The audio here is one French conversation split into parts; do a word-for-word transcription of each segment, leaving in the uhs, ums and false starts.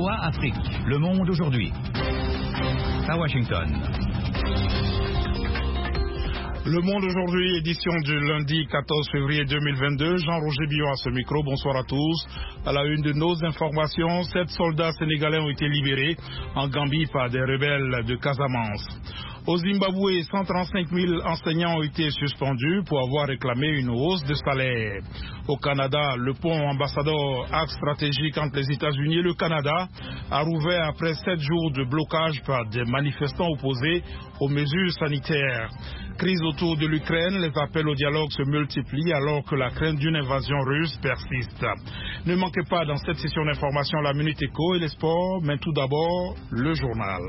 Voix Afrique, Le Monde aujourd'hui. À Washington. Le Monde aujourd'hui, édition du lundi quatorze février deux mille vingt-deux. Jean-Roger Billon à ce micro, bonsoir à tous. À la une de nos informations, sept soldats sénégalais ont été libérés en Gambie par des rebelles de Casamance. Au Zimbabwe, cent trente-cinq mille enseignants ont été suspendus pour avoir réclamé une hausse de salaire. Au Canada, le pont ambassadeur axe stratégique entre les États-Unis et le Canada a rouvert après sept jours de blocage par des manifestants opposés aux mesures sanitaires. Crise autour de l'Ukraine, les appels au dialogue se multiplient alors que la crainte d'une invasion russe persiste. Ne manquez pas dans cette session d'information la Minute Éco et les sports, mais tout d'abord, le journal.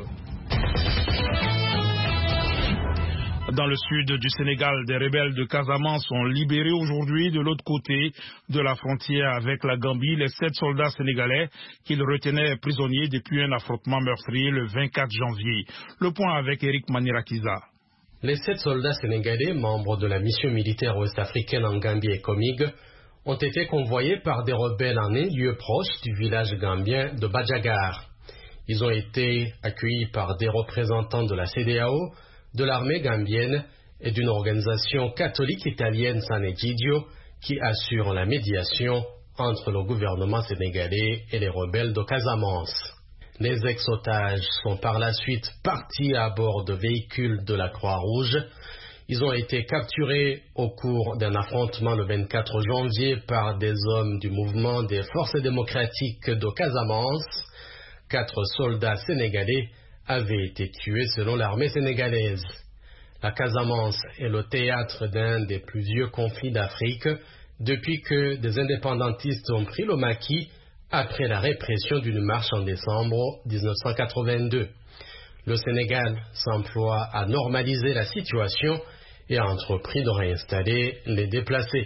Dans le sud du Sénégal, des rebelles de Casamance sont libérés aujourd'hui de l'autre côté de la frontière avec la Gambie, les sept soldats sénégalais qu'ils retenaient prisonniers depuis un affrontement meurtrier le vingt-quatre janvier. Le point avec Eric Manirakiza. Les sept soldats sénégalais, membres de la mission militaire ouest-africaine en Gambie et Comig, ont été convoyés par des rebelles en un lieu proche du village gambien de Badjagar. Ils ont été accueillis par des représentants de la C D A O, de l'armée gambienne et d'une organisation catholique italienne San Egidio qui assure la médiation entre le gouvernement sénégalais et les rebelles de Casamance. Les ex-otages sont par la suite partis à bord de véhicules de la Croix-Rouge. Ils ont été capturés au cours d'un affrontement le vingt-quatre janvier par des hommes du mouvement des forces démocratiques de Casamance. Quatre soldats sénégalais avaient été tués selon l'armée sénégalaise. La Casamance est le théâtre d'un des plus vieux conflits d'Afrique depuis que des indépendantistes ont pris le maquis après la répression d'une marche en décembre mille neuf cent quatre-vingt-deux. Le Sénégal s'emploie à normaliser la situation et a entrepris de réinstaller les déplacés.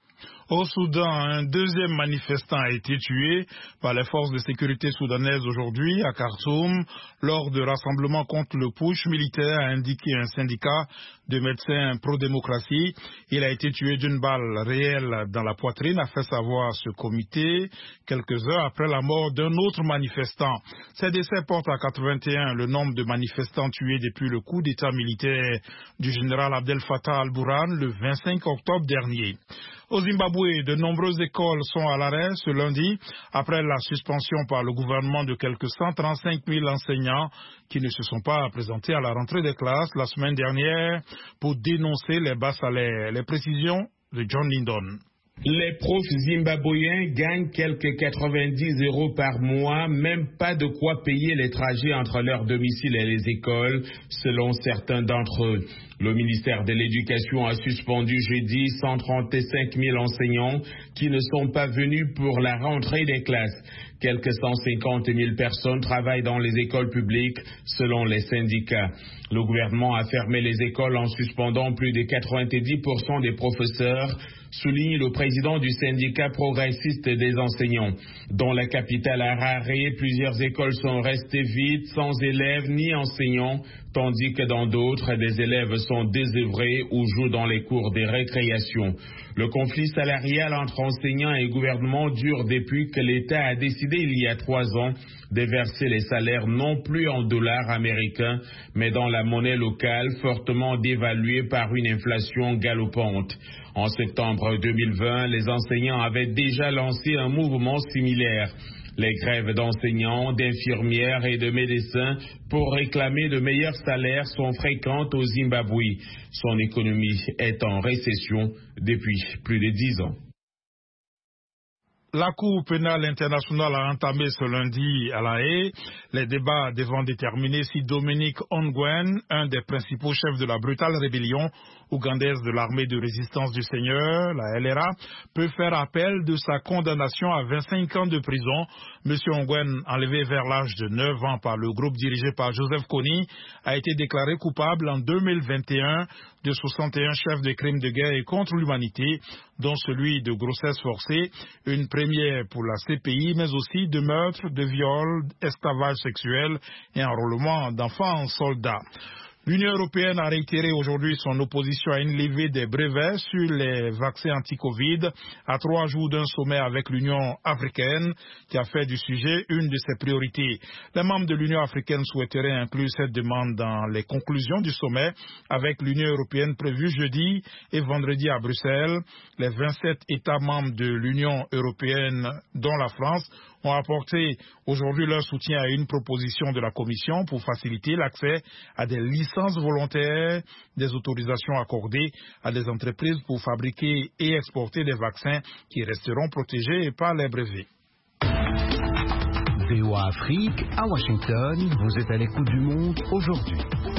Au Soudan, un deuxième manifestant a été tué par les forces de sécurité soudanaises aujourd'hui à Khartoum lors de rassemblements contre le putsch militaire, a indiqué un syndicat de médecins pro-démocratie. Il a été tué d'une balle réelle dans la poitrine, a fait savoir ce comité quelques heures après la mort d'un autre manifestant. Ces décès portent à quatre-vingt-un le nombre de manifestants tués depuis le coup d'état militaire du général Abdel Fattah al-Burhan le vingt-cinq octobre dernier. Au Zimbabwe, de nombreuses écoles sont à l'arrêt ce lundi après la suspension par le gouvernement de quelques cent trente-cinq mille enseignants qui ne se sont pas présentés à la rentrée des classes la semaine dernière pour dénoncer les bas salaires. Les précisions de John Lindon. Les profs zimbabwéens gagnent quelques quatre-vingt-dix euros par mois, même pas de quoi payer les trajets entre leur domicile et les écoles, selon certains d'entre eux. Le ministère de l'Éducation a suspendu jeudi cent trente-cinq mille enseignants qui ne sont pas venus pour la rentrée des classes. Quelques cent cinquante mille personnes travaillent dans les écoles publiques, selon les syndicats. Le gouvernement a fermé les écoles en suspendant plus de quatre-vingt-dix pour cent des professeurs, souligne le président du syndicat progressiste des enseignants. Dans la capitale Harare, plusieurs écoles sont restées vides, sans élèves ni enseignants, tandis que dans d'autres, des élèves sont désœuvrés ou jouent dans les cours des récréations. Le conflit salarial entre enseignants et gouvernement dure depuis que l'État a décidé il y a trois ans de verser les salaires non plus en dollars américains, mais dans la monnaie locale fortement dévaluée par une inflation galopante. En septembre deux mille vingt, les enseignants avaient déjà lancé un mouvement similaire. Les grèves d'enseignants, d'infirmières et de médecins pour réclamer de meilleurs salaires sont fréquentes au Zimbabwe. Son économie est en récession depuis plus de dix ans. La Cour pénale internationale a entamé ce lundi à La Haye les débats devant déterminer si Dominique Ongwen, un des principaux chefs de la brutale rébellion ougandaise de l'armée de résistance du Seigneur, la L R A, peut faire appel de sa condamnation à vingt-cinq ans de prison. Monsieur Ongwen, enlevé vers l'âge de neuf ans par le groupe dirigé par Joseph Kony, a été déclaré coupable en deux mille vingt et un de soixante et un chefs de crimes de guerre et contre l'humanité, dont celui de grossesse forcée, une première pour la C P I, mais aussi de meurtre, de viol, esclavage sexuel et enrôlement d'enfants soldats. L'Union européenne a réitéré aujourd'hui son opposition à une levée des brevets sur les vaccins anti-Covid à trois jours d'un sommet avec l'Union africaine qui a fait du sujet une de ses priorités. Les membres de l'Union africaine souhaiteraient inclure cette demande dans les conclusions du sommet avec l'Union européenne prévue jeudi et vendredi à Bruxelles. Les vingt-sept États membres de l'Union européenne, dont la France, ont apporté aujourd'hui leur soutien à une proposition de la Commission pour faciliter l'accès à des licences volontaires, des autorisations accordées à des entreprises pour fabriquer et exporter des vaccins qui resteront protégés par les brevets. V O A Afrique, à Washington, vous êtes à l'écoute du monde aujourd'hui.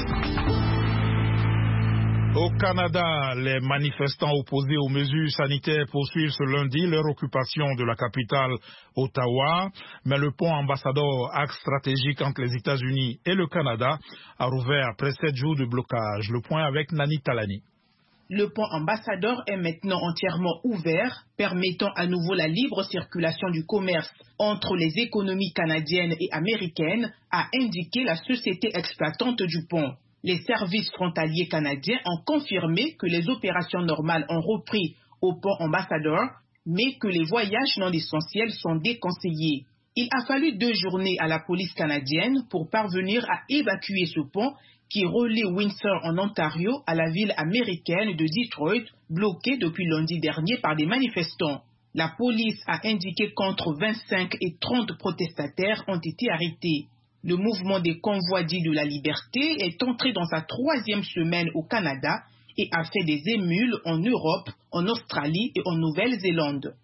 Au Canada, les manifestants opposés aux mesures sanitaires poursuivent ce lundi leur occupation de la capitale Ottawa, mais le pont Ambassador, axe stratégique entre les États-Unis et le Canada, a rouvert après sept jours de blocage. Le point avec Nani Talani. Le pont Ambassador est maintenant entièrement ouvert, permettant à nouveau la libre circulation du commerce entre les économies canadiennes et américaines, a indiqué la société exploitante du pont. Les services frontaliers canadiens ont confirmé que les opérations normales ont repris au pont Ambassador, mais que les voyages non essentiels sont déconseillés. Il a fallu deux journées à la police canadienne pour parvenir à évacuer ce pont qui relie Windsor en Ontario à la ville américaine de Detroit, bloquée depuis lundi dernier par des manifestants. La police a indiqué qu'entre vingt-cinq et trente protestataires ont été arrêtés. Le mouvement des convois dits de la liberté est entré dans sa troisième semaine au Canada et a fait des émules en Europe, en Australie et en Nouvelle-Zélande.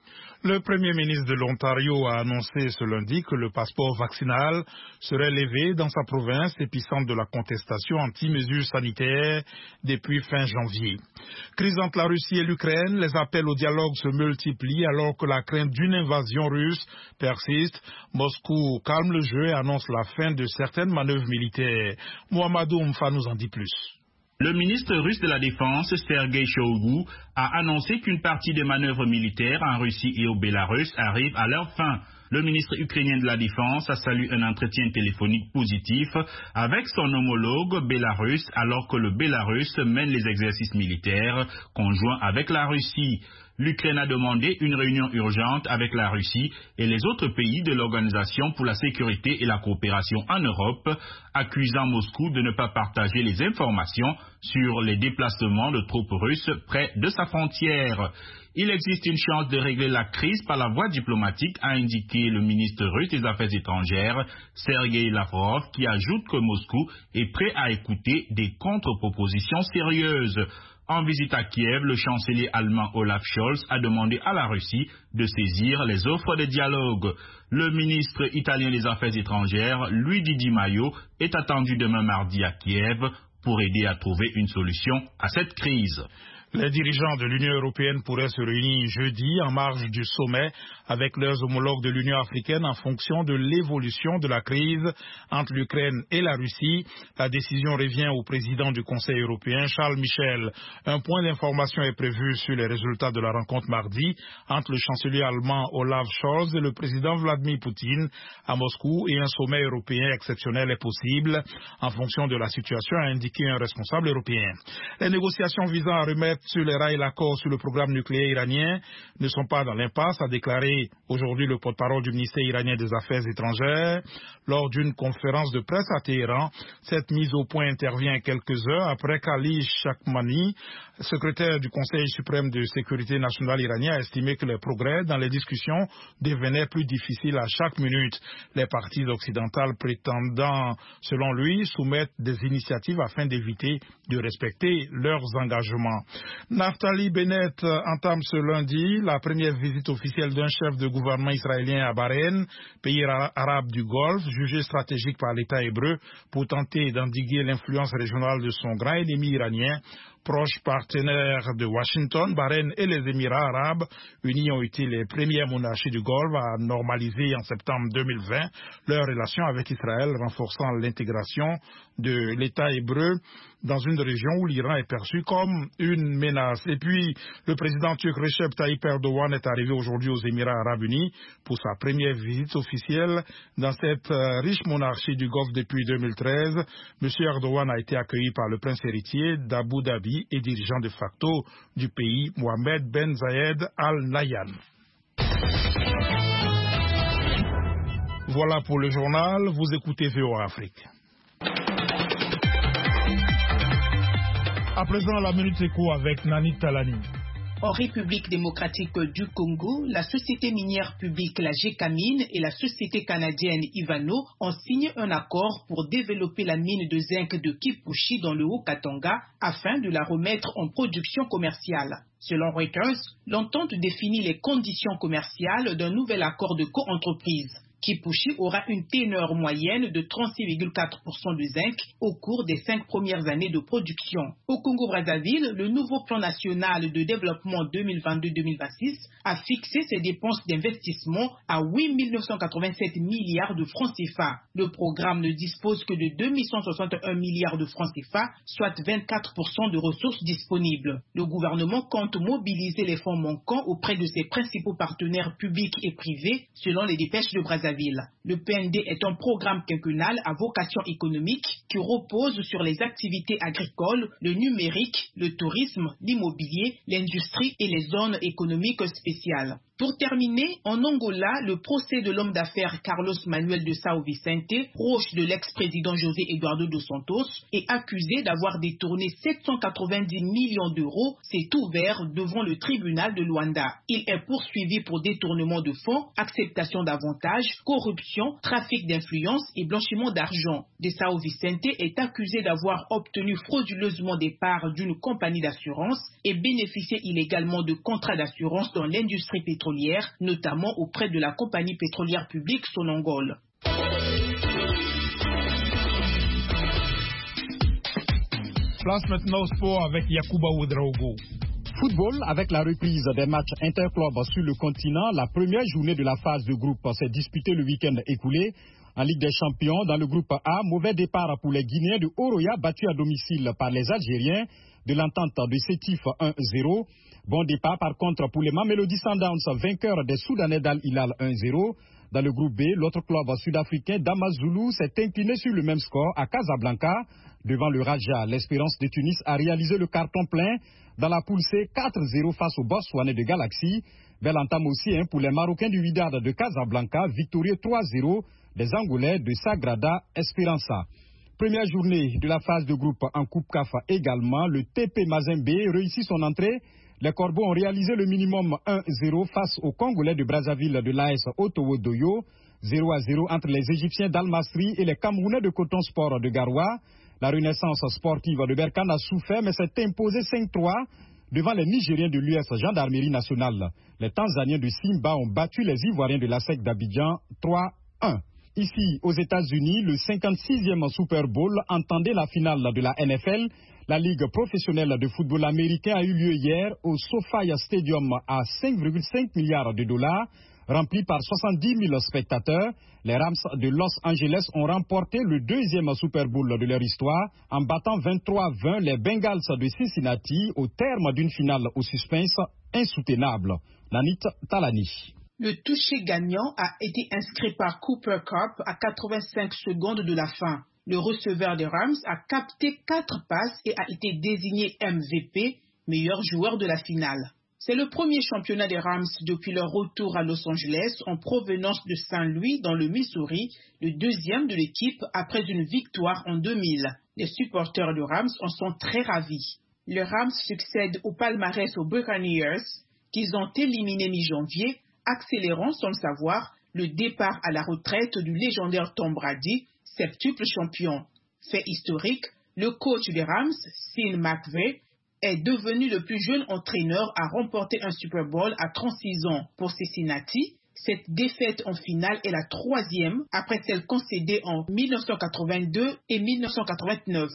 Le Premier ministre de l'Ontario a annoncé ce lundi que le passeport vaccinal serait levé dans sa province, épicentre de la contestation anti-mesures sanitaires depuis fin janvier. Crise entre la Russie et l'Ukraine, les appels au dialogue se multiplient alors que la crainte d'une invasion russe persiste. Moscou calme le jeu et annonce la fin de certaines manœuvres militaires. Mohamedou Mfa nous en dit plus. Le ministre russe de la Défense, Sergei Shoigu, a annoncé qu'une partie des manœuvres militaires en Russie et au Bélarus arrivent à leur fin. Le ministre ukrainien de la Défense a salué un entretien téléphonique positif avec son homologue bélarusse alors que le Bélarus mène les exercices militaires conjoints avec la Russie. L'Ukraine a demandé une réunion urgente avec la Russie et les autres pays de l'Organisation pour la sécurité et la coopération en Europe, accusant Moscou de ne pas partager les informations sur les déplacements de troupes russes près de sa frontière. Il existe une chance de régler la crise par la voie diplomatique, a indiqué le ministre russe des Affaires étrangères, Sergei Lavrov, qui ajoute que Moscou est prêt à écouter des contre-propositions sérieuses. En visite à Kiev, le chancelier allemand Olaf Scholz a demandé à la Russie de saisir les offres de dialogue. Le ministre italien des Affaires étrangères, Luigi Di Maio, est attendu demain mardi à Kiev pour aider à trouver une solution à cette crise. Les dirigeants de l'Union européenne pourraient se réunir jeudi en marge du sommet avec leurs homologues de l'Union africaine en fonction de l'évolution de la crise entre l'Ukraine et la Russie. La décision revient au président du Conseil européen, Charles Michel. Un point d'information est prévu sur les résultats de la rencontre mardi entre le chancelier allemand Olaf Scholz et le président Vladimir Poutine à Moscou, et un sommet européen exceptionnel est possible en fonction de la situation, a indiqué un responsable européen. Les négociations visant à remettre sur les rails l'accord sur le programme nucléaire iranien ne sont pas dans l'impasse, a déclaré aujourd'hui le porte-parole du ministère iranien des Affaires étrangères lors d'une conférence de presse à Téhéran. Cette mise au point intervient quelques heures après qu'Ali Chakmani, secrétaire du Conseil suprême de sécurité nationale iranien, a estimé que les progrès dans les discussions devenaient plus difficiles à chaque minute. Les parties occidentales prétendant, selon lui, soumettre des initiatives afin d'éviter de respecter leurs engagements. Naftali Bennett entame ce lundi la première visite officielle d'un chef de gouvernement israélien à Bahreïn, pays arabe du Golfe, jugé stratégique par l'État hébreu pour tenter d'endiguer l'influence régionale de son grand ennemi iranien. Proches partenaires de Washington, Bahreïn et les Émirats arabes unis ont été les premières monarchies du Golfe à normaliser en septembre deux mille vingt leurs relations avec Israël, renforçant l'intégration de l'État hébreu dans une région où l'Iran est perçu comme une menace. Et puis, le président turc Recep Tayyip Erdogan est arrivé aujourd'hui aux Émirats arabes unis pour sa première visite officielle dans cette riche monarchie du Golfe depuis deux mille treize. Monsieur Erdogan a été accueilli par le prince héritier d'Abu Dhabi et dirigeant de facto du pays, Mohamed Ben Zayed Al Nahyan. Voilà pour le journal, vous écoutez V O A Afrique. À présent, la Minute Éco avec Nani Talani. En République démocratique du Congo, la société minière publique la Gécamine et la société canadienne Ivano ont signé un accord pour développer la mine de zinc de Kipushi dans le Haut-Katanga afin de la remettre en production commerciale. Selon Reuters, l'entente définit les conditions commerciales d'un nouvel accord de coentreprise. Kipushi aura une teneur moyenne de trente-six virgule quatre pour cent de zinc au cours des cinq premières années de production. Au Congo-Brazzaville, le nouveau plan national de développement deux mille vingt-deux deux mille vingt-six a fixé ses dépenses d'investissement à huit mille neuf cent quatre-vingt-sept milliards de francs C F A. Le programme ne dispose que de deux mille cent soixante et un milliards de francs C F A, soit vingt-quatre pour cent de ressources disponibles. Le gouvernement compte mobiliser les fonds manquants auprès de ses principaux partenaires publics et privés, selon les dépêches de Brazzaville. Le P N D est un programme quinquennal à vocation économique qui repose sur les activités agricoles, le numérique, le tourisme, l'immobilier, l'industrie et les zones économiques spéciales. Pour terminer, en Angola, le procès de l'homme d'affaires Carlos Manuel de Sao Vicente, proche de l'ex-président José Eduardo dos Santos, est accusé d'avoir détourné sept cent quatre-vingt-dix millions d'euros, s'est ouvert devant le tribunal de Luanda. Il est poursuivi pour détournement de fonds, acceptation d'avantages, corruption, trafic d'influence et blanchiment d'argent. De Sao Vicente est accusé d'avoir obtenu frauduleusement des parts d'une compagnie d'assurance et bénéficié illégalement de contrats d'assurance dans l'industrie pétrolière, notamment auprès de la compagnie pétrolière publique Sonangol. Place maintenant au sport avec Yacouba Ouedraogo. Football, avec la reprise des matchs interclubs sur le continent, la première journée de la phase de groupe s'est disputée le week-end écoulé. En Ligue des Champions, dans le groupe A, mauvais départ pour les Guinéens de Oroya, battus à domicile par les Algériens de l'entente de Sétif un zéro. Bon départ par contre pour les Mamelody Sundowns, vainqueurs des Soudanais d'Al Hilal un zéro. Dans le groupe B, l'autre club sud-africain d'Amazulu s'est incliné sur le même score à Casablanca. Devant le Raja, l'Espérance de Tunis a réalisé le carton plein dans la poule C quatre zéro face au Botswanais de Galaxy. Belle entame aussi hein, pour les Marocains du Wydad de Casablanca, victorieux trois zéro des Angolais de Sagrada Esperança. Première journée de la phase de groupe en Coupe C A F également, le T P Mazembe réussit son entrée. Les Corbeaux ont réalisé le minimum un zéro face aux Congolais de Brazzaville de l'A S Otowo Doyo. zéro à zéro entre les Égyptiens d'Al Masri et les Camerounais de Coton Sport de Garoua. La renaissance sportive de Berkane a souffert mais s'est imposée cinq trois devant les Nigériens de l'U S Gendarmerie nationale. Les Tanzaniens de Simba ont battu les Ivoiriens de la S E C d'Abidjan trois un. Ici, aux États-Unis, le cinquante-sixième Super Bowl entendait la finale de la N F L. La Ligue professionnelle de football américain a eu lieu hier au SoFi Stadium à cinq virgule cinq milliards de dollars, rempli par soixante-dix mille spectateurs. Les Rams de Los Angeles ont remporté le deuxième Super Bowl de leur histoire en battant vingt-trois vingt les Bengals de Cincinnati au terme d'une finale au suspense insoutenable. Nanit Talani. Le toucher gagnant a été inscrit par Cooper Kupp à quatre-vingt-cinq secondes de la fin. Le receveur des Rams a capté quatre passes et a été désigné M V P, meilleur joueur de la finale. C'est le premier championnat des Rams depuis leur retour à Los Angeles en provenance de Saint-Louis dans le Missouri, le deuxième de l'équipe après une victoire en deux mille. Les supporters de Rams en sont très ravis. Les Rams succèdent au palmarès aux Buccaneers qu'ils ont éliminés mi-janvier, accélérant sans le savoir le départ à la retraite du légendaire Tom Brady, septuple champion. Fait historique, le coach des Rams, Sean McVay, est devenu le plus jeune entraîneur à remporter un Super Bowl à trente-six ans. Pour Cincinnati, cette défaite en finale est la troisième après celle concédée en mille neuf cent quatre-vingt-deux et mille neuf cent quatre-vingt-neuf.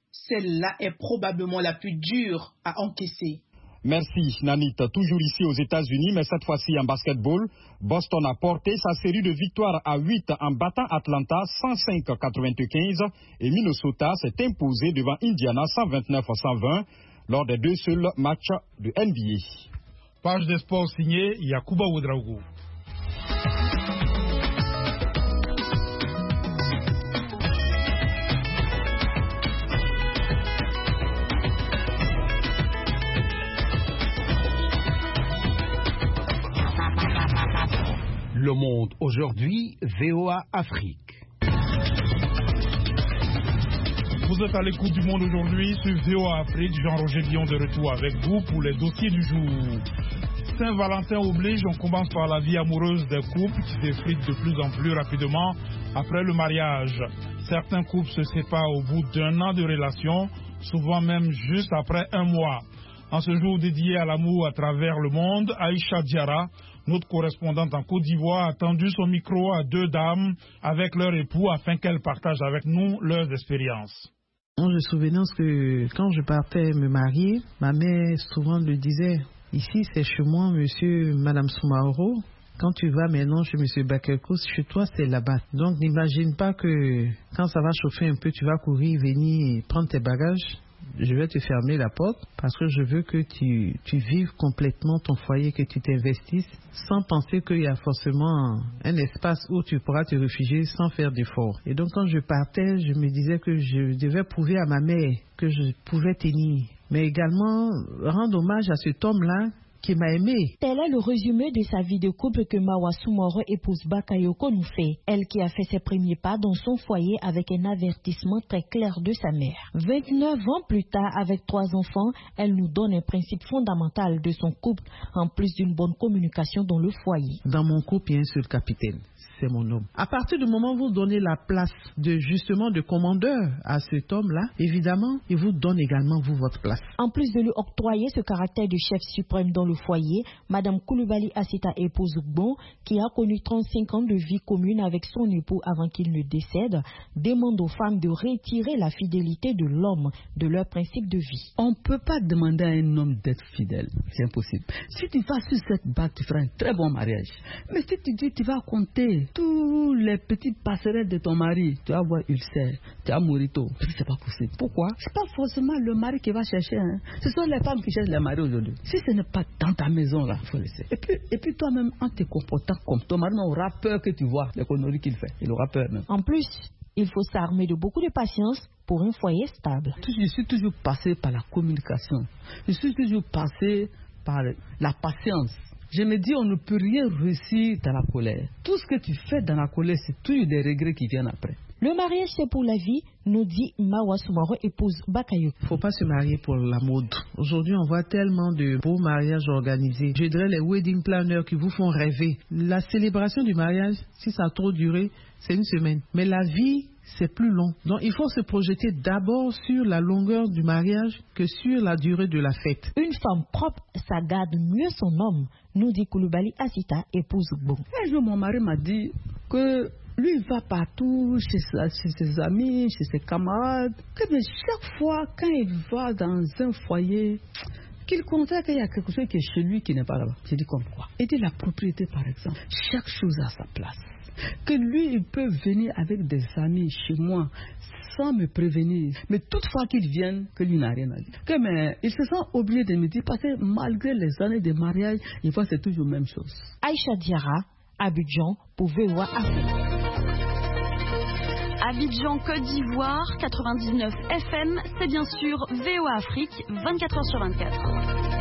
celle-là est probablement la plus dure à encaisser. Merci Nanit. Toujours ici aux États-Unis, mais cette fois-ci en basketball, Boston a porté sa série de victoires à huit en battant Atlanta cent cinq à quatre-vingt-quinze et Minnesota s'est imposé devant Indiana cent vingt-neuf à cent vingt lors des deux seuls matchs de N B A. Page des sports signée Yakuba Ouedraogo. Le Monde aujourd'hui, V O A Afrique. Vous êtes à l'écoute du Monde aujourd'hui sur V O A Afrique. Jean-Roger Dion de retour avec vous pour les dossiers du jour. Saint-Valentin oblige, on commence par la vie amoureuse des couples qui s'effritent de plus en plus rapidement après le mariage. Certains couples se séparent au bout d'un an de relation, souvent même juste après un mois. En ce jour dédié à l'amour à travers le monde, Aïcha Diarra, notre correspondante en Côte d'Ivoire, a tendu son micro à deux dames avec leur époux afin qu'elles partagent avec nous leurs expériences. J'ai souvenance que quand je partais me marier, ma mère souvent le disait, ici c'est chez moi, monsieur, madame Soumaoro. Quand tu vas maintenant chez monsieur Bakelkous, chez toi c'est là-bas. Donc n'imagine pas que quand ça va chauffer un peu, tu vas courir, venir prendre tes bagages. Je vais te fermer la porte parce que je veux que tu, tu vives complètement ton foyer, que tu t'investisses sans penser qu'il y a forcément un espace où tu pourras te réfugier sans faire d'efforts. Et donc quand je partais, je me disais que je devais prouver à ma mère que je pouvais tenir, mais également rendre hommage à cet homme-là qui m'a aimé. Tel est le résumé de sa vie de couple que Mawa Soumaoro, épouse Bakayoko, nous fait. Elle qui a fait ses premiers pas dans son foyer avec un avertissement très clair de sa mère. vingt-neuf ans plus tard, avec trois enfants, elle nous donne un principe fondamental de son couple, en plus d'une bonne communication dans le foyer. Dans mon couple, il y a un seul capitaine. C'est mon homme. À partir du moment où vous donnez la place de justement de commandeur à cet homme-là, évidemment, il vous donne également vous votre place. En plus de lui octroyer ce caractère de chef suprême dans le foyer, Madame Koulibaly Assita, épouse Gbon, qui a connu trente-cinq ans de vie commune avec son époux avant qu'il ne décède, demande aux femmes de retirer la fidélité de l'homme de leur principe de vie. On ne peut pas demander à un homme d'être fidèle, c'est impossible. Si tu vas sur cette bague, tu feras un très bon mariage. Mais si tu dis tu vas compter tous les petites passerelles de ton mari, tu vas avoir ulcère, tu vas mourir tôt. C'est pas possible. Pourquoi? C'est pas forcément le mari qui va chercher. Hein. Ce sont les femmes qui cherchent les maris aujourd'hui. Si ce n'est pas dans ta maison là, il faut laisser. Et puis, et puis toi-même, en te comportant comme ton mari aura peur que tu vois les conneries qu'il fait. Il aura peur même. En plus, il faut s'armer de beaucoup de patience pour un foyer stable. Je suis toujours passé par la communication. Je suis toujours passé par la patience. Je me dis, on ne peut rien réussir dans la colère. Tout ce que tu fais dans la colère, c'est toujours des regrets qui viennent après. Le mariage, c'est pour la vie, nous dit Mawa Soumaoro, épouse Bakayoko. Il ne faut pas se marier pour la mode. Aujourd'hui, on voit tellement de beaux mariages organisés. Je dirais les wedding planners qui vous font rêver. La célébration du mariage, si ça a trop duré, c'est une semaine. Mais la vie, c'est plus long. Donc, il faut se projeter d'abord sur la longueur du mariage que sur la durée de la fête. Une femme propre, ça garde mieux son homme, nous dit Koulibaly Assita, épouse Gbon. Un jour, mon mari m'a dit que lui, il va partout, chez, sa, chez ses amis, chez ses camarades. Que mais chaque fois, quand il va dans un foyer, qu'il constate qu'il y a quelque chose qui est chez lui qui n'est pas là-bas. J'ai dit comme quoi? Et dit la propriété, par exemple. Chaque chose a sa place. Que lui, il peut venir avec des amis chez moi sans me prévenir. Mais toutefois qu'ils viennent, que lui n'a rien à dire. Que mais il se sent obligé de me dire parce que malgré les années de mariage, il voit c'est toujours la même chose. Aïcha Diarra, Abidjan, pour V O A Afrique. Abidjan, Côte d'Ivoire, quatre-vingt-dix-neuf F M, c'est bien sûr V O A Afrique, vingt-quatre heures sur vingt-quatre.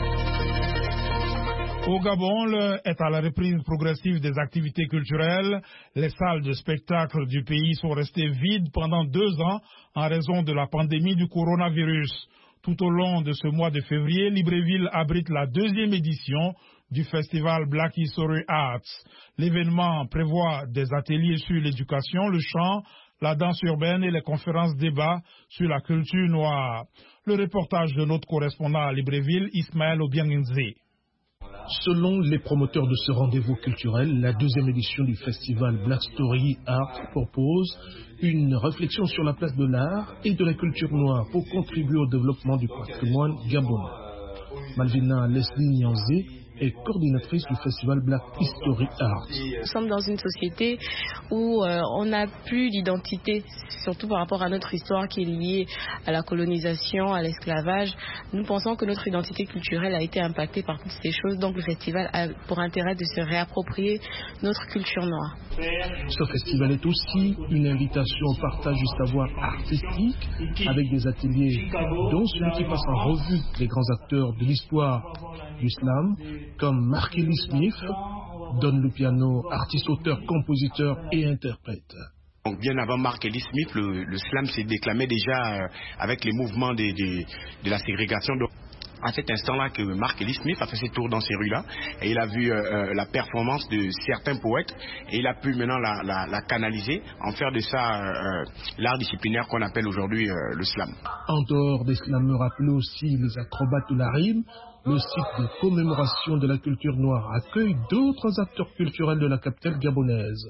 Au Gabon, l'heure est à la reprise progressive des activités culturelles. Les salles de spectacle du pays sont restées vides pendant deux ans en raison de la pandémie du coronavirus. Tout au long de ce mois de février, Libreville abrite la deuxième édition du festival Black History Arts. L'événement prévoit des ateliers sur l'éducation, le chant, la danse urbaine et les conférences débats sur la culture noire. Le reportage de notre correspondant à Libreville, Ismaël Obianginze. Selon les promoteurs de ce rendez-vous culturel, la deuxième édition du festival Black Story Art propose une réflexion sur la place de l'art et de la culture noire pour contribuer au développement du patrimoine gabonais. Malvina Leslie Nyanzé est coordinatrice du festival Black History Art. Nous sommes dans une société où euh, on n'a plus d'identité, surtout par rapport à notre histoire qui est liée à la colonisation, à l'esclavage. Nous pensons que notre identité culturelle a été impactée par toutes ces choses, donc le festival a pour intérêt de se réapproprier notre culture noire. Ce festival est aussi une invitation au partage du savoir artistique avec des ateliers dont celui qui passe en revue les grands acteurs de l'histoire du slam comme Markelly Smith, Don Lupiano, artiste, auteur, compositeur et interprète. Donc bien avant Markelly Smith, le, le slam s'est déclamé déjà euh, avec les mouvements de, de, de la ségrégation. Donc, à cet instant-là que Markelly Smith a fait ses tours dans ces rues-là et il a vu euh, la performance de certains poètes et il a pu maintenant la, la, la canaliser, en faire de ça euh, l'art disciplinaire qu'on appelle aujourd'hui euh, le slam. En dehors des slameurs appelés aussi les acrobates de la rime, le site de commémoration de la culture noire accueille d'autres acteurs culturels de la capitale gabonaise.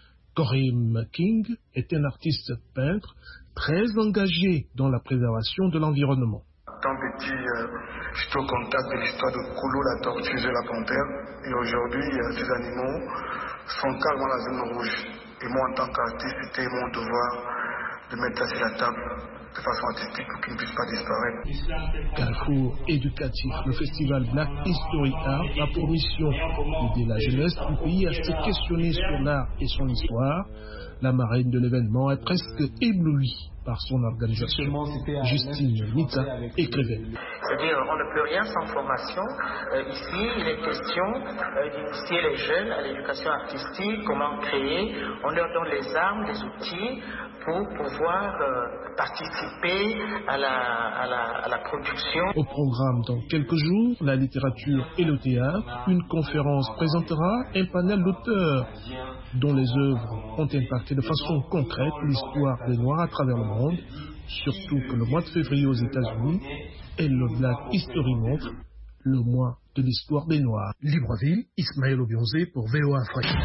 Corim King est un artiste peintre très engagé dans la préservation de l'environnement. Tant petit, euh, j'étais au contact de l'histoire de Koulou, la tortue et la panthère. Et aujourd'hui, euh, ces animaux sont calmes dans la zone rouge. Et moi, en tant qu'artiste, c'était mon devoir de mettre ça sur la table de façon artistique pour qu'ils ne puissent pas disparaître. Carrefour éducatif, le festival Black History Art a pour mission d'aider la jeunesse du pays à se questionner sur l'art et son histoire. La marraine de l'événement est presque éblouie par son organisation. Justine Nita, écrivaine. C'est-à-dire, on ne peut rien sans formation. Euh, ici, il est question euh, d'initier les jeunes à l'éducation artistique, comment créer. On leur donne les armes, les outils pour pouvoir euh, participer à la, à, la, à la production. Au programme dans quelques jours, la littérature et le théâtre, une conférence présentera un panel d'auteurs dont les œuvres ont impacté de façon concrète l'histoire des Noirs à travers le monde, surtout que le mois de février aux États-Unis est le Black History Month, le mois de l'histoire des Noirs. Libreville, Ismaël Obionzé pour V O A Afrique.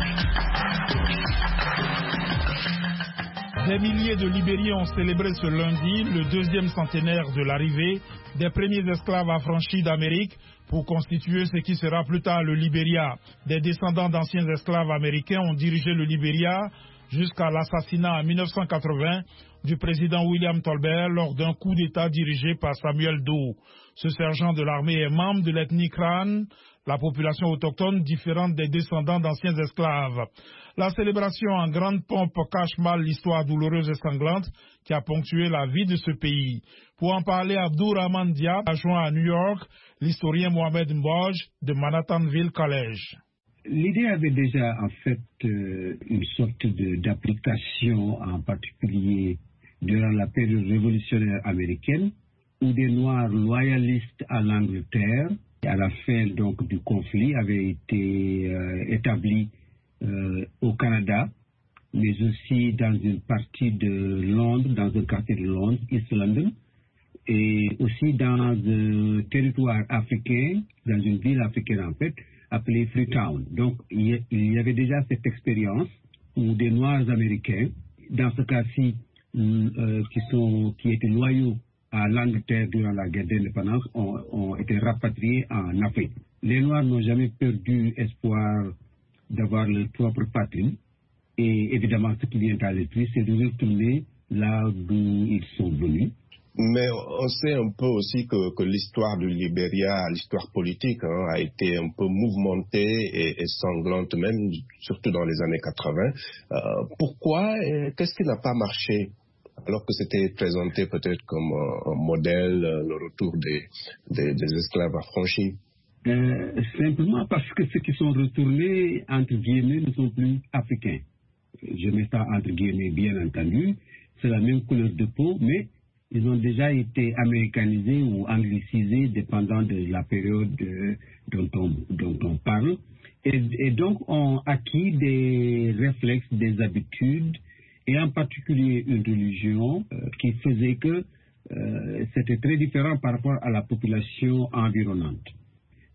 Des milliers de Libériens ont célébré ce lundi le deuxième centenaire de l'arrivée des premiers esclaves affranchis d'Amérique pour constituer ce qui sera plus tard le Libéria. Des descendants d'anciens esclaves américains ont dirigé le Libéria jusqu'à l'assassinat en mille neuf cent quatre-vingts du président William Tolbert lors d'un coup d'État dirigé par Samuel Doe. Ce sergent de l'armée est membre de l'ethnie Kran, la population autochtone différente des descendants d'anciens esclaves. La célébration en grande pompe cache mal l'histoire douloureuse et sanglante qui a ponctué la vie de ce pays. Pour en parler, Abdourahman Diab a joint à New York l'historien Mohamed Mboj de Manhattanville College. L'idée avait déjà en fait euh, une sorte d'application, en particulier durant la période révolutionnaire américaine, où des Noirs loyalistes à l'Angleterre, à la fin donc du conflit, avaient été euh, établis euh, au Canada, mais aussi dans une partie de Londres, dans un quartier de Londres, East London, et aussi dans un territoire africain, dans une ville africaine en fait, appelée Freetown. Donc il y avait déjà cette expérience où des Noirs américains, dans ce cas-ci, euh, qui, sont, qui étaient loyaux à l'Angleterre durant la guerre d'indépendance, ont, ont été rapatriés en Afrique. Les Noirs n'ont jamais perdu espoir d'avoir leur propre patrie. Et évidemment, ce qui vient à l'esprit, c'est de retourner là d'où ils sont venus. Mais on sait un peu aussi que, que l'histoire du Libéria, l'histoire politique, hein, a été un peu mouvementée et, et sanglante même, surtout dans les années quatre-vingts. Euh, pourquoi et qu'est-ce qui n'a pas marché alors que c'était présenté peut-être comme un, un modèle, le retour des, des, des esclaves affranchis? Euh, simplement parce que ceux qui sont retournés, entre guillemets, ne sont plus africains. Je mets ça entre guillemets, bien entendu. C'est la même couleur de peau, mais ils ont déjà été américanisés ou anglicisés, dépendant de la période euh, dont, on, dont on parle. Et, et donc, ont acquis des réflexes, des habitudes, et en particulier une religion euh, qui faisait que euh, c'était très différent par rapport à la population environnante.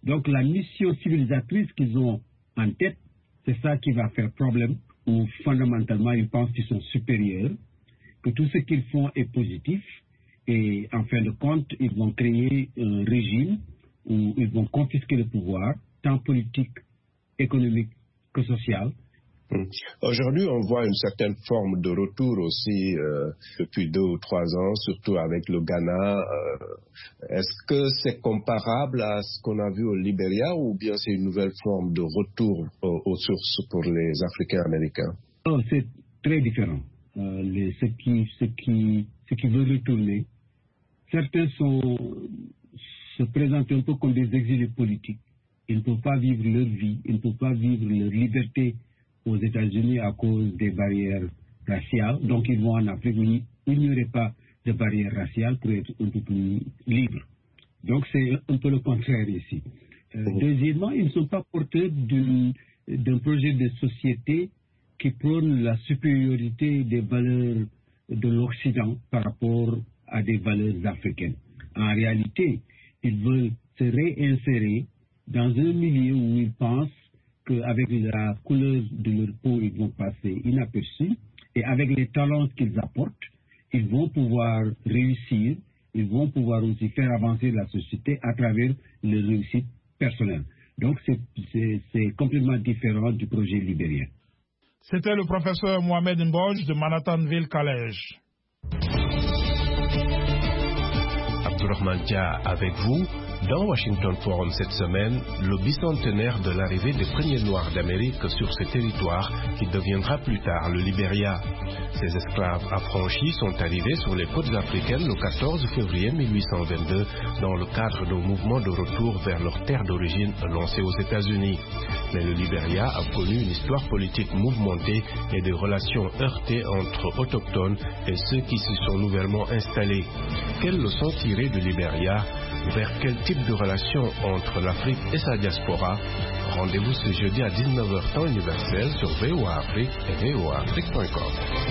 Donc la mission civilisatrice qu'ils ont en tête, c'est ça qui va faire problème, où fondamentalement ils pensent qu'ils sont supérieurs, que tout ce qu'ils font est positif, et en fin de compte, ils vont créer un régime où ils vont confisquer le pouvoir, tant politique, économique que social. Aujourd'hui, on voit une certaine forme de retour aussi euh, depuis deux ou trois ans, surtout avec le Ghana. Euh, est-ce que c'est comparable à ce qu'on a vu au Libéria ou bien c'est une nouvelle forme de retour aux, aux sources pour les Africains américains? Oh, c'est très différent. Euh, les, ceux, qui, ceux, qui, ceux qui veulent retourner, certains sont, se présentent un peu comme des exilés politiques. Ils ne peuvent pas vivre leur vie, ils ne peuvent pas vivre leur liberté aux États-Unis à cause des barrières raciales. Donc ils vont en Afrique où il n'y aurait pas de barrières raciales pour être un peu plus libres. Donc c'est un peu le contraire ici. Euh, deuxièmement, ils ne sont pas porteurs d'un projet de société qui prône la supériorité des valeurs de l'Occident par rapport à des valeurs africaines. En réalité, ils veulent se réinsérer dans un milieu où ils pensent qu'avec la couleur de leur peau, ils vont passer inaperçus, et avec les talents qu'ils apportent, ils vont pouvoir réussir, ils vont pouvoir aussi faire avancer la société à travers leur réussite personnelle. Donc c'est complètement différent du projet libérien. C'était le professeur Mohamed Mbodj de Manhattanville College. Abdourahmane Dia avec vous. Dans Washington Forum cette semaine, le bicentenaire de l'arrivée des premiers Noirs d'Amérique sur ce territoire qui deviendra plus tard le Libéria. Ces esclaves affranchis sont arrivés sur les côtes africaines le quatorze février mille huit cent vingt-deux dans le cadre d'un mouvement de retour vers leur terre d'origine lancé aux États-Unis. Mais le Libéria a connu une histoire politique mouvementée et des relations heurtées entre autochtones et ceux qui s'y sont nouvellement installés. Quelles leçons tirer du Libéria? Vers quel type de relation entre l'Afrique et sa diaspora? Rendez-vous ce jeudi à dix-neuf heures temps universel sur V O A Afrique et V O A Afrique point com.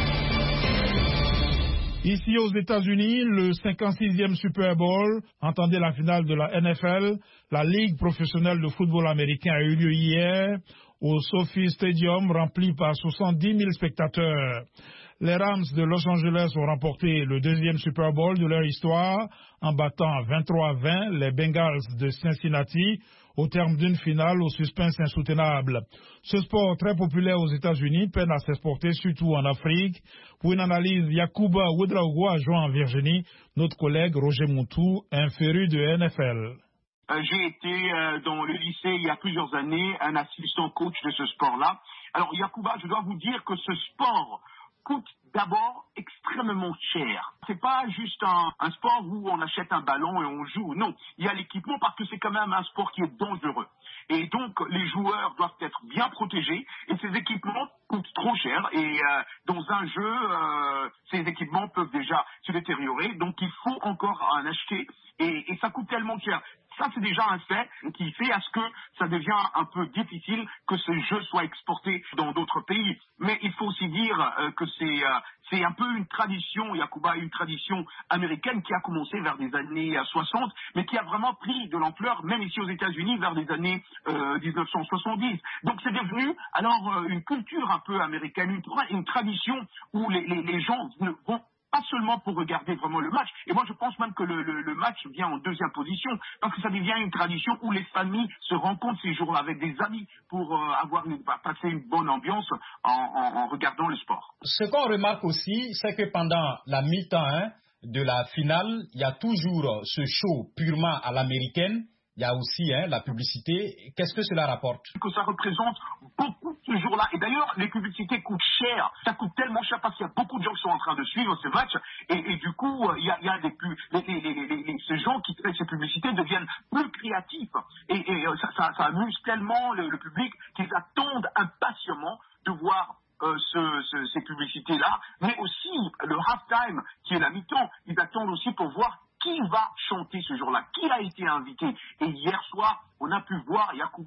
Ici aux États-Unis, le cinquante-sixième Super Bowl, entendez la finale de la N F L, la Ligue professionnelle de football américain a eu lieu hier au SoFi Stadium, rempli par soixante-dix mille spectateurs. Les Rams de Los Angeles ont remporté le deuxième Super Bowl de leur histoire en battant vingt-trois à vingt les Bengals de Cincinnati au terme d'une finale au suspense insoutenable. Ce sport très populaire aux États-Unis peine à s'exporter, surtout en Afrique. Pour une analyse, Yacouba Ouedraogo a joint en Virginie notre collègue Roger Montou, un féru de N F L. J'ai été euh, dans le lycée il y a plusieurs années, un assistant coach de ce sport-là. Alors Yacouba, je dois vous dire que ce sport coûte d'abord extrêmement cher. C'est pas juste un, un sport où on achète un ballon et on joue. Non, il y a l'équipement parce que c'est quand même un sport qui est dangereux. Et donc, les joueurs doivent être bien protégés et ces équipements coûtent trop cher. Et euh, dans un jeu, euh, ces équipements peuvent déjà se détériorer. Donc, il faut encore en acheter et, et ça coûte tellement cher. Ça, c'est déjà un fait qui fait à ce que ça devient un peu difficile que ce jeu soit exporté dans d'autres pays. Mais il faut aussi dire euh, que c'est euh, c'est un peu une tradition, Yacouba, une tradition américaine qui a commencé vers les années soixante, mais qui a vraiment pris de l'ampleur, même ici aux États-Unis, vers les années euh, dix-neuf cent soixante-dix. Donc c'est devenu alors euh, une culture un peu américaine, une, une tradition où les, les, les gens vont pas seulement pour regarder vraiment le match. Et moi, je pense même que le, le, le match vient en deuxième position, parce que ça devient une tradition où les familles se rencontrent ces jours-là avec des amis pour euh, avoir une, passer une bonne ambiance en, en, en regardant le sport. Ce qu'on remarque aussi, c'est que pendant la mi-temps hein, de la finale, il y a toujours ce show purement à l'américaine. Il y a aussi hein, la publicité. Qu'est-ce que cela rapporte? Que ça représente beaucoup ce jour-là. Et d'ailleurs, les publicités coûtent cher. Ça coûte tellement cher parce qu'il y a beaucoup de gens qui sont en train de suivre ce match. Et, et du coup, il y a, il y a des plus, les, les, les, les, les, ces gens qui créent ces publicités deviennent plus créatifs. Et, et ça, ça, ça amuse tellement le, le public qu'ils attendent impatiemment de voir Euh, ce, ce, ces publicités-là, mais aussi le halftime, qui est la mi-temps. Ils attendent aussi pour voir qui va chanter ce jour-là, qui a été invité. Et hier soir, on a pu voir, Yacouba,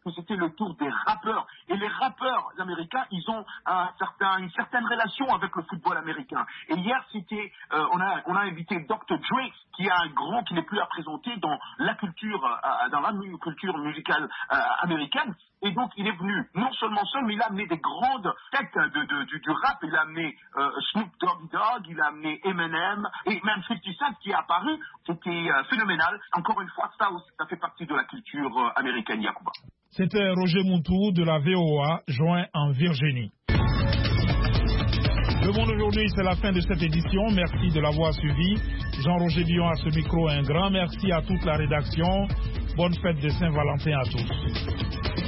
que c'était le tour des rappeurs. Et les rappeurs américains, ils ont un certain, une certaine relation avec le football américain. Et hier, c'était, euh, on a, on a invité docteur Dre, qui est un grand qui n'est plus à présenter dans la culture, euh, dans la culture musicale euh, américaine. Et donc, il est venu non seulement seul, mais il a amené des grandes têtes de, de, du, du rap. Il a amené euh, Snoop Dogg Dogg, il a amené Eminem, et même cinquante Cent qui est apparu. C'était euh, phénoménal. Encore une fois, ça aussi, ça fait partie de la culture euh, américaine, Yacouba. C'était Roger Moutou de la V O A, joint en Virginie. Le Monde aujourd'hui, c'est la fin de cette édition. Merci de l'avoir suivi. Jean-Roger Dion à ce micro. Un grand merci à toute la rédaction. Bonne fête de Saint-Valentin à tous.